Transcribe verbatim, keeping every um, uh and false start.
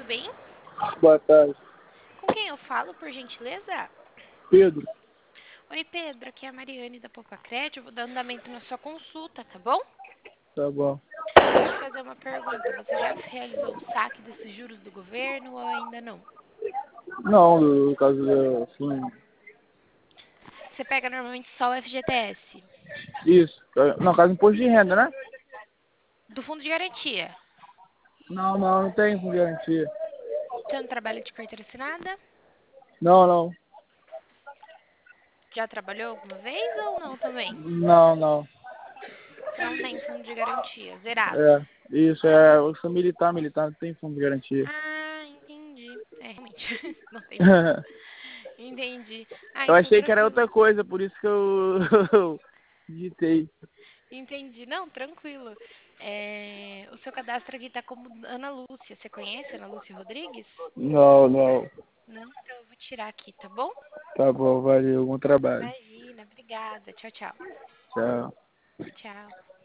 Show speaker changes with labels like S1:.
S1: bem?
S2: Boa tarde.
S1: Com quem eu falo, por gentileza?
S2: Pedro,
S1: Oi, Pedro, aqui é a Mariane da Poupa Crédito. Eu vou dar andamento na sua consulta, tá bom?
S2: tá bom.
S1: Deixa eu te fazer uma pergunta. Você já realizou o saque desses juros do governo ou ainda não?
S2: Não, no caso, é, assim,
S1: Você pega normalmente só o F G T S,
S2: isso. Não, caso imposto de renda, né?
S1: do Fundo de Garantia.
S2: Não, não, não tem com garantia.
S1: Você não trabalha de carteira assinada?
S2: Não, não.
S1: Já trabalhou alguma vez ou não também?
S2: Não, não.
S1: Não tem fundo de garantia, zerado.
S2: É, isso, é, eu sou militar, militar, não tem fundo de garantia.
S1: Ah, entendi. É, realmente, não tem mesmo. Entendi. Ah,
S2: Eu
S1: então
S2: achei que era
S1: tranquilo.
S2: outra coisa, por isso que eu digitei.
S1: Entendi. Não, tranquilo. É, o seu cadastro aqui tá como Ana Lúcia. Você conhece Ana Lúcia Rodrigues?
S2: Não, não.
S1: Não? Então eu vou tirar aqui, tá bom?
S2: Tá bom, valeu, bom trabalho.
S1: Imagina. Obrigada. Tchau, tchau.
S2: Tchau.
S1: Tchau.